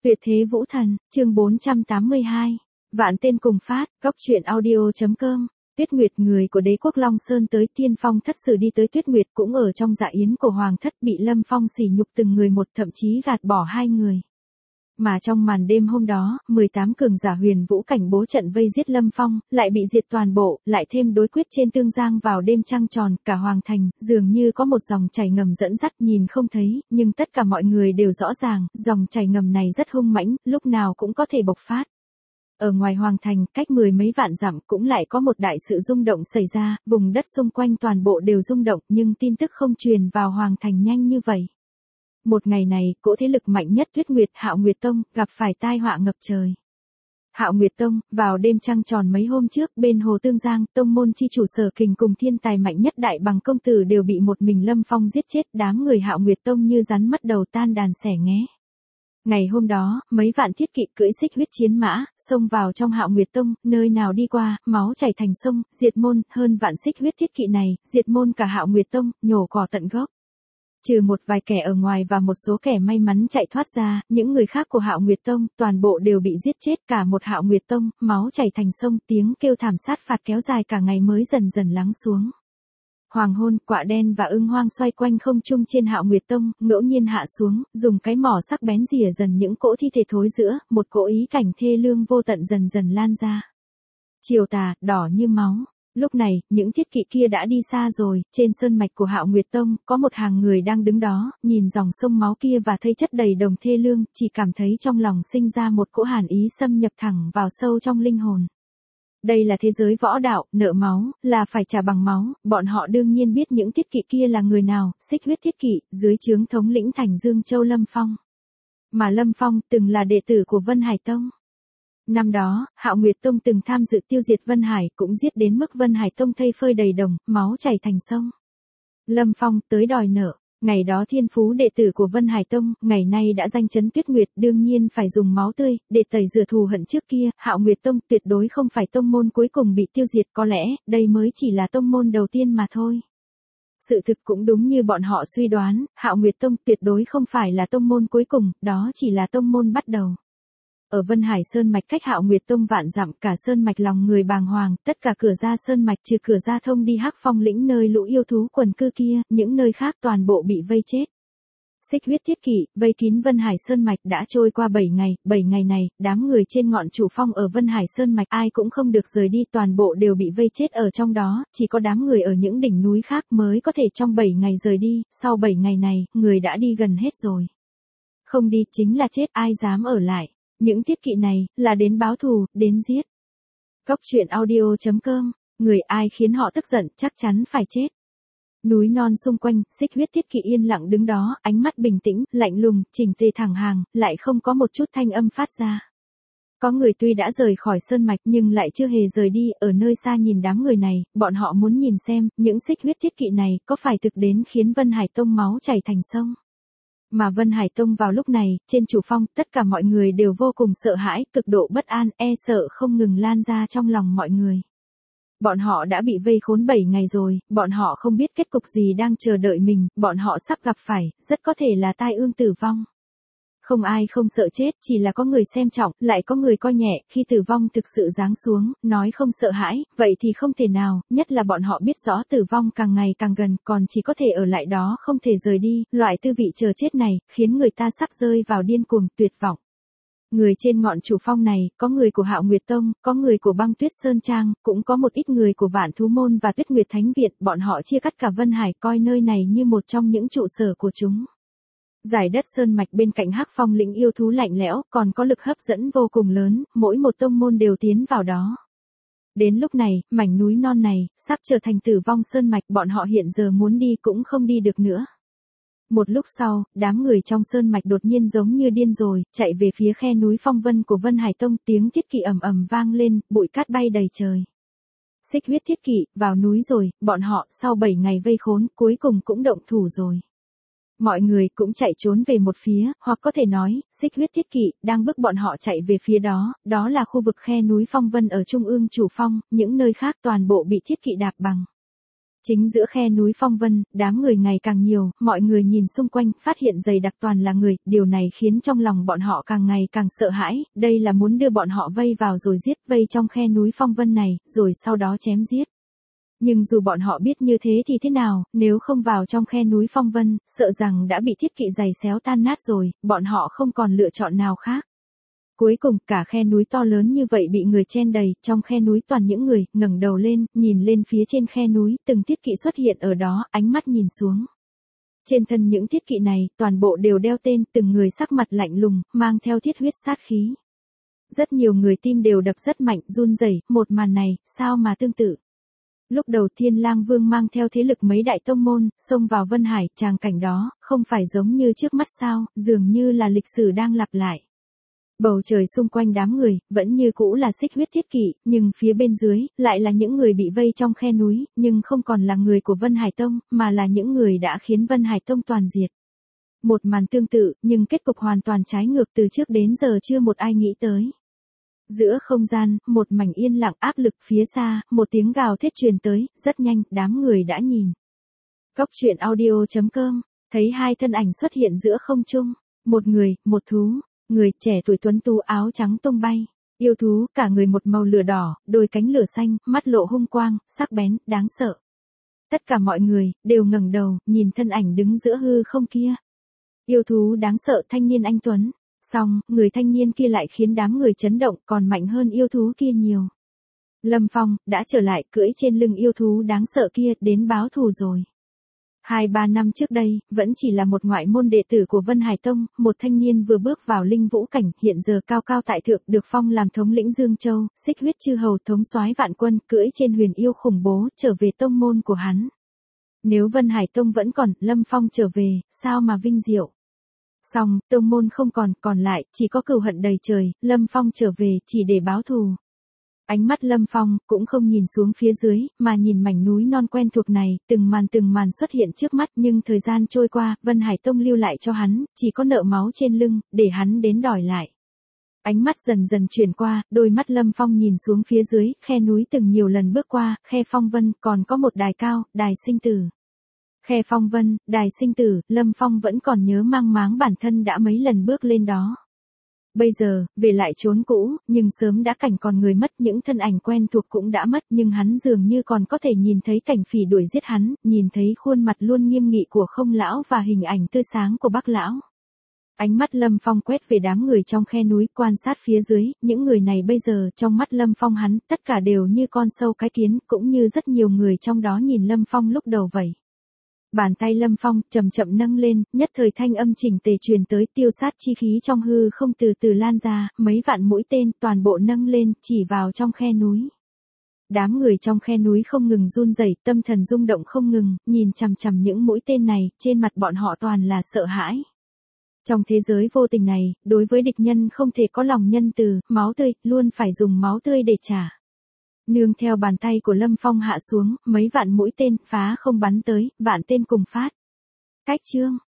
Tuyệt thế vũ thần, chương 482. Vạn tên cùng phát, góc truyện audio.com. Tuyết Nguyệt, người của đế quốc Long Sơn tới Tiên Phong thất sử đi tới Tuyết Nguyệt cũng ở trong dạ yến của Hoàng thất, bị Lâm Phong sỉ nhục từng người một, thậm chí gạt bỏ hai người. Mà trong màn đêm hôm đó, 18 cường giả huyền vũ cảnh bố trận vây giết Lâm Phong, lại bị diệt toàn bộ, lại thêm đối quyết trên tương giang vào đêm trăng tròn, cả hoàng thành, dường như có một dòng chảy ngầm dẫn dắt, nhìn không thấy, nhưng tất cả mọi người đều rõ ràng, dòng chảy ngầm này rất hung mãnh, lúc nào cũng có thể bộc phát. Ở ngoài hoàng thành, cách mười mấy vạn dặm cũng lại có một đại sự rung động xảy ra, vùng đất xung quanh toàn bộ đều rung động, nhưng tin tức không truyền vào hoàng thành nhanh như vậy. Một ngày này, cỗ thế lực mạnh nhất Tuyết Nguyệt, Hạo Nguyệt Tông, gặp phải tai họa ngập trời. Hạo Nguyệt Tông, vào đêm trăng tròn mấy hôm trước, bên hồ Tương Giang, tông môn chi chủ Sở Kình cùng thiên tài mạnh nhất Đại Bằng công tử đều bị một mình Lâm Phong giết chết, đám người Hạo Nguyệt Tông như rắn mất đầu, tan đàn xẻ nghé. Ngày hôm đó, mấy vạn thiết kỵ cưỡi xích huyết chiến mã, xông vào trong Hạo Nguyệt Tông, nơi nào đi qua, máu chảy thành sông, diệt môn, hơn vạn xích huyết thiết kỵ này, diệt môn cả Hạo Nguyệt Tông, nhổ cỏ tận gốc. Trừ một vài kẻ ở ngoài và một số kẻ may mắn chạy thoát ra, những người khác của Hạo Nguyệt Tông, toàn bộ đều bị giết chết, cả một Hạo Nguyệt Tông, máu chảy thành sông, tiếng kêu thảm sát phạt kéo dài cả ngày mới dần dần lắng xuống. Hoàng hôn, quạ đen và ưng hoang xoay quanh không trung trên Hạo Nguyệt Tông, ngẫu nhiên hạ xuống, dùng cái mỏ sắc bén rỉa dần những cỗ thi thể thối rữa, một cỗ ý cảnh thê lương vô tận dần dần lan ra. Chiều tà, đỏ như máu. Lúc này, những thiết kỵ kia đã đi xa rồi, trên sơn mạch của Hạo Nguyệt Tông, có một hàng người đang đứng đó, nhìn dòng sông máu kia và thấy chất đầy đồng thê lương, chỉ cảm thấy trong lòng sinh ra một cỗ hàn ý xâm nhập thẳng vào sâu trong linh hồn. Đây là thế giới võ đạo, nợ máu, là phải trả bằng máu, bọn họ đương nhiên biết những thiết kỵ kia là người nào, xích huyết thiết kỵ, dưới trướng thống lĩnh Thành Dương Châu Lâm Phong. Mà Lâm Phong, từng là đệ tử của Vân Hải Tông. Năm đó, Hạo Nguyệt Tông từng tham dự tiêu diệt Vân Hải, cũng giết đến mức Vân Hải Tông thây phơi đầy đồng, máu chảy thành sông. Lâm Phong, tới đòi nợ. Ngày đó thiên phú đệ tử của Vân Hải Tông, ngày nay đã danh chấn Tuyết Nguyệt, đương nhiên phải dùng máu tươi, để tẩy rửa thù hận trước kia. Hạo Nguyệt Tông tuyệt đối không phải tông môn cuối cùng bị tiêu diệt, có lẽ, đây mới chỉ là tông môn đầu tiên mà thôi. Sự thực cũng đúng như bọn họ suy đoán, Hạo Nguyệt Tông tuyệt đối không phải là tông môn cuối cùng, đó chỉ là tông môn bắt đầu. Ở Vân Hải Sơn Mạch cách Hạo Nguyệt Tông vạn dặm, cả Sơn Mạch lòng người bàng hoàng, tất cả cửa ra Sơn Mạch trừ cửa ra thông đi Hắc Phong lĩnh nơi lũ yêu thú quần cư kia, những nơi khác toàn bộ bị vây chết. Xích huyết thiết kỵ, vây kín Vân Hải Sơn Mạch đã trôi qua 7 ngày này, đám người trên ngọn chủ phong ở Vân Hải Sơn Mạch ai cũng không được rời đi, toàn bộ đều bị vây chết ở trong đó, chỉ có đám người ở những đỉnh núi khác mới có thể trong 7 ngày rời đi, sau 7 ngày này, người đã đi gần hết rồi. Không đi chính là chết, ai dám ở lại. Những thiết kỵ này, là đến báo thù, đến giết. Góc truyện audio.com, người ai khiến họ tức giận, chắc chắn phải chết. Núi non xung quanh, xích huyết thiết kỵ yên lặng đứng đó, ánh mắt bình tĩnh, lạnh lùng, chỉnh tề thẳng hàng, lại không có một chút thanh âm phát ra. Có người tuy đã rời khỏi sơn mạch nhưng lại chưa hề rời đi, ở nơi xa nhìn đám người này, bọn họ muốn nhìn xem, những xích huyết thiết kỵ này, có phải thực đến khiến Vân Hải Tông máu chảy thành sông. Mà Vân Hải Tông vào lúc này, trên chủ phong, tất cả mọi người đều vô cùng sợ hãi, cực độ bất an, e sợ không ngừng lan ra trong lòng mọi người. Bọn họ đã bị vây khốn 7 ngày rồi, bọn họ không biết kết cục gì đang chờ đợi mình, bọn họ sắp gặp phải, rất có thể là tai ương tử vong. Không ai không sợ chết, chỉ là có người xem trọng, lại có người coi nhẹ, khi tử vong thực sự giáng xuống, nói không sợ hãi, vậy thì không thể nào, nhất là bọn họ biết rõ tử vong càng ngày càng gần, còn chỉ có thể ở lại đó không thể rời đi, loại tư vị chờ chết này, khiến người ta sắp rơi vào điên cuồng, tuyệt vọng. Người trên ngọn chủ phong này, có người của Hạo Nguyệt Tông, có người của Băng Tuyết Sơn Trang, cũng có một ít người của Vạn Thú Môn và Tuyết Nguyệt Thánh Viện, bọn họ chia cắt cả Vân Hải, coi nơi này như một trong những trụ sở của chúng. Giải đất sơn mạch bên cạnh Hắc Phong lĩnh yêu thú lạnh lẽo, còn có lực hấp dẫn vô cùng lớn, mỗi một tông môn đều tiến vào đó. Đến lúc này, mảnh núi non này, sắp trở thành tử vong sơn mạch, bọn họ hiện giờ muốn đi cũng không đi được nữa. Một lúc sau, đám người trong sơn mạch đột nhiên giống như điên rồi, chạy về phía khe núi phong vân của Vân Hải Tông, tiếng thiết kỵ ầm ầm vang lên, bụi cát bay đầy trời. Xích huyết thiết kỵ, vào núi rồi, bọn họ, sau 7 ngày vây khốn, cuối cùng cũng động thủ rồi. Mọi người cũng chạy trốn về một phía, hoặc có thể nói, xích huyết thiết kỵ, đang bức bọn họ chạy về phía đó, đó là khu vực khe núi phong vân ở trung ương chủ phong, những nơi khác toàn bộ bị thiết kỵ đạp bằng. Chính giữa khe núi phong vân, đám người ngày càng nhiều, mọi người nhìn xung quanh, phát hiện dày đặc toàn là người, điều này khiến trong lòng bọn họ càng ngày càng sợ hãi, đây là muốn đưa bọn họ vây vào rồi giết, vây trong khe núi phong vân này, rồi sau đó chém giết. Nhưng dù bọn họ biết như thế thì thế nào, nếu không vào trong khe núi phong vân, sợ rằng đã bị thiết kỵ giày xéo tan nát rồi, bọn họ không còn lựa chọn nào khác. Cuối cùng, cả khe núi to lớn như vậy bị người chen đầy, trong khe núi toàn những người, ngẩng đầu lên, nhìn lên phía trên khe núi, từng thiết kỵ xuất hiện ở đó, ánh mắt nhìn xuống. Trên thân những thiết kỵ này, toàn bộ đều đeo tên, từng người sắc mặt lạnh lùng, mang theo thiết huyết sát khí. Rất nhiều người tim đều đập rất mạnh, run rẩy, một màn này, sao mà tương tự. Lúc đầu Thiên Lang Vương mang theo thế lực mấy đại tông môn, xông vào Vân Hải, tràng cảnh đó, không phải giống như trước mắt sao, dường như là lịch sử đang lặp lại. Bầu trời xung quanh đám người, vẫn như cũ là xích huyết thiết kỵ, nhưng phía bên dưới, lại là những người bị vây trong khe núi, nhưng không còn là người của Vân Hải Tông, mà là những người đã khiến Vân Hải Tông toàn diệt. Một màn tương tự, nhưng kết cục hoàn toàn trái ngược từ trước đến giờ chưa một ai nghĩ tới. Giữa không gian, một mảnh yên lặng áp lực phía xa, một tiếng gào thét truyền tới, rất nhanh, đám người đã nhìn. Cốc truyện audio.com, thấy hai thân ảnh xuất hiện giữa không trung, một người, một thú. Người trẻ tuổi tuấn tú áo trắng tung bay, yêu thú, cả người một màu lửa đỏ, đôi cánh lửa xanh, mắt lộ hung quang, sắc bén, đáng sợ. Tất cả mọi người, đều ngẩng đầu, nhìn thân ảnh đứng giữa hư không kia. Yêu thú đáng sợ thanh niên anh tuấn, song, người thanh niên kia lại khiến đám người chấn động còn mạnh hơn yêu thú kia nhiều. Lâm Phong, đã trở lại cưỡi trên lưng yêu thú đáng sợ kia đến báo thù rồi. 2-3 năm trước đây, vẫn chỉ là một ngoại môn đệ tử của Vân Hải Tông, một thanh niên vừa bước vào linh vũ cảnh, hiện giờ cao cao tại thượng, được phong làm thống lĩnh Dương Châu, xích huyết chư hầu thống soái vạn quân, cưỡi trên huyền yêu khủng bố, trở về tông môn của hắn. Nếu Vân Hải Tông vẫn còn, Lâm Phong trở về, sao mà vinh diệu. Song, tông môn không còn lại, chỉ có cừu hận đầy trời, Lâm Phong trở về, chỉ để báo thù. Ánh mắt Lâm Phong, cũng không nhìn xuống phía dưới, mà nhìn mảnh núi non quen thuộc này, từng màn xuất hiện trước mắt nhưng thời gian trôi qua, Vân Hải Tông lưu lại cho hắn, chỉ có nợ máu trên lưng, để hắn đến đòi lại. Ánh mắt dần dần chuyển qua, đôi mắt Lâm Phong nhìn xuống phía dưới, khe núi từng nhiều lần bước qua, khe phong vân, còn có một đài cao, đài sinh tử. Khe phong vân, đài sinh tử, Lâm Phong vẫn còn nhớ mang máng bản thân đã mấy lần bước lên đó. Bây giờ, về lại chốn cũ, nhưng sớm đã cảnh còn người mất, những thân ảnh quen thuộc cũng đã mất, nhưng hắn dường như còn có thể nhìn thấy cảnh phỉ đuổi giết hắn, nhìn thấy khuôn mặt luôn nghiêm nghị của Không lão và hình ảnh tươi sáng của Bắc lão. Ánh mắt Lâm Phong quét về đám người trong khe núi, quan sát phía dưới, những người này bây giờ, trong mắt Lâm Phong hắn, tất cả đều như con sâu cái kiến, cũng như rất nhiều người trong đó nhìn Lâm Phong lúc đầu vậy. Bàn tay Lâm Phong chậm chậm nâng lên, nhất thời thanh âm chỉnh tề truyền tới, tiêu sát chi khí trong hư không từ từ lan ra, mấy vạn mũi tên toàn bộ nâng lên, chỉ vào trong khe núi. Đám người trong khe núi không ngừng run rẩy, tâm thần rung động không ngừng, nhìn chằm chằm những mũi tên này, trên mặt bọn họ toàn là sợ hãi. Trong thế giới vô tình này, đối với địch nhân không thể có lòng nhân từ, máu tươi, luôn phải dùng máu tươi để trả. Nương theo bàn tay của Lâm Phong hạ xuống, mấy vạn mũi tên phá không bắn tới, vạn tên cùng phát. Cách chương